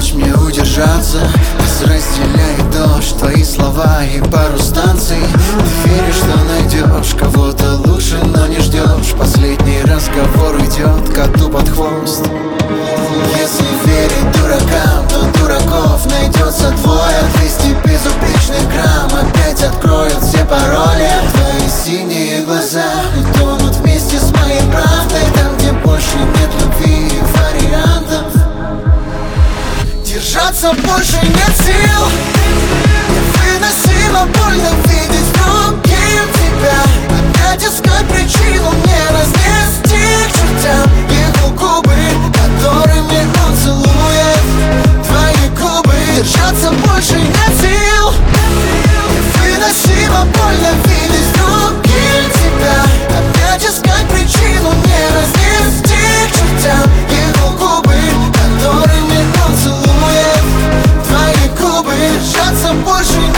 помочь мне удержаться. Нас разделяет дождь, твои слова и пару станций. Ты веришь, что найдешь кого-то лучше, но не ждешь. Последний разговор идет коту под хвост. Если верить дуракам, то дураков найдется двое. 200 безупречных грамм опять откроют все пароли. Твои синие глаза утонут вместе с моей правдой. Там, где больше нет любви и вариантов, держаться больше нет сил. Невыносимо больно видеть другим тебя. Опять искать причину мне разнести к чертям его губы, которыми он целует твои губы. Держаться больше нет сил. Невыносимо больно видеть другим тебя. Опять искать причину мне разнести к чертям его губы, которыми он целует твои губы. Держаться больше нет.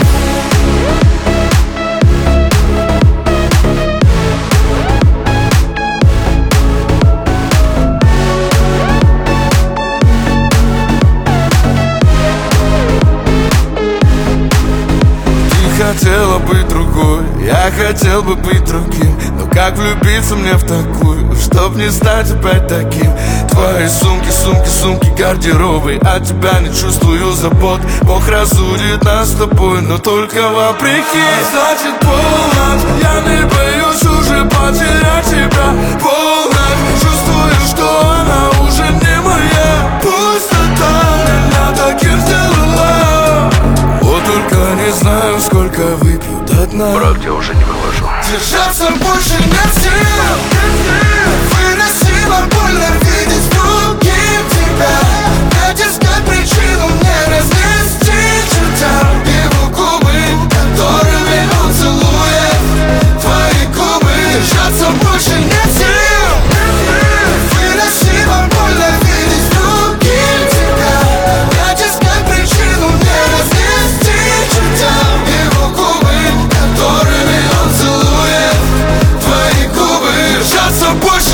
Хотела быть другой, я хотел бы быть другим. Но как влюбиться мне в такую, чтоб не стать опять таким? Твои сумки, сумки, сумки, гардеробы. От тебя не чувствую забот. Бог разудит нас с тобой, но только вопреки. Значит полночь, я не боюсь уже потерять тебя. Полночь, чувствую, что она уже не моя. Пустота меня таким сделала. Вот только не знаю, сколько выпью до дна. Брат, я уже не вывожу. Держаться больше нет сил. Невыносимо больно видеть другим тебя. Опять искать причину мне разнести к чертям его губы, которыми он целует твои губы. Держаться больше нет сил. Невыносимо больно видеть другим тебя. Опять искать причину мне разнести к чертям его губы, которыми он целует твои губы. Держаться больше